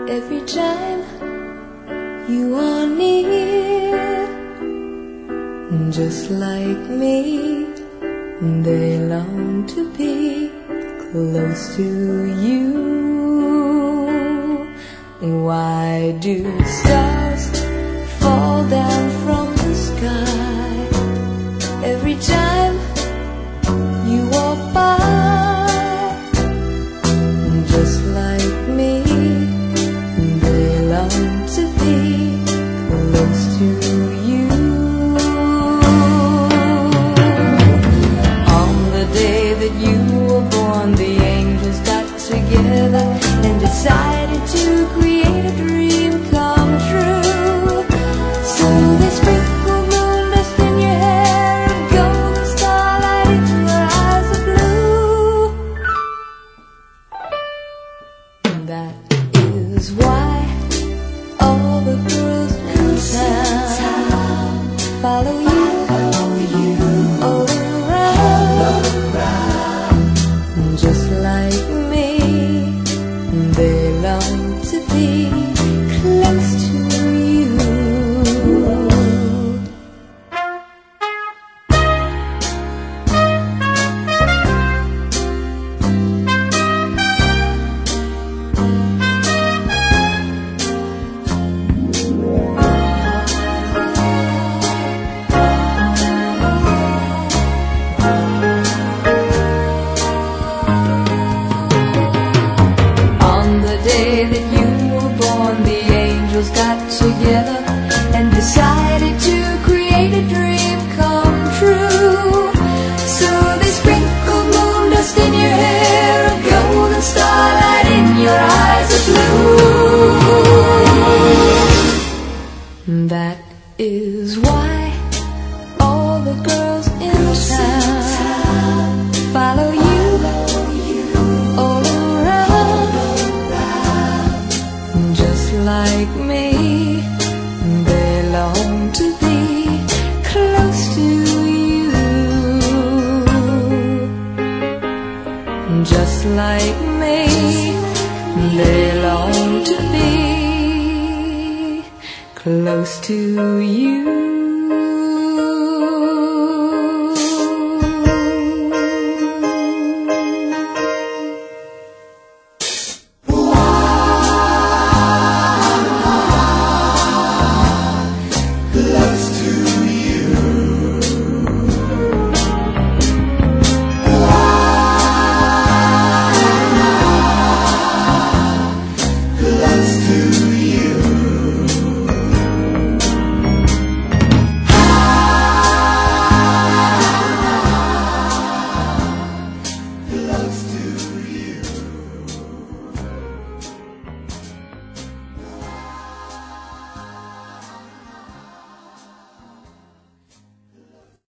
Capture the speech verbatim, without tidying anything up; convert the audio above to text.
every time you are near. Just like me, they long to be close to you. Why do stars fall down from the sky every time you walk by? Just like me, they long to be close to you. On the day that you were born, the angels got together and decided to create a dream come true. So they sprinkled moon dust in your hair and golden starlight in your eyes of blue. That is why all the girls in town follow you, all around. Just like me, they long to be close to you. On the day that you were born, the angels got together and decided to create a dream come true. So they sprinkled moon dust in your hair, a golden starlight in your eyes of blue. That is why all the girls in town follow you, all around. Just like me, they long to be close to you. Just like me, they long to be close to you.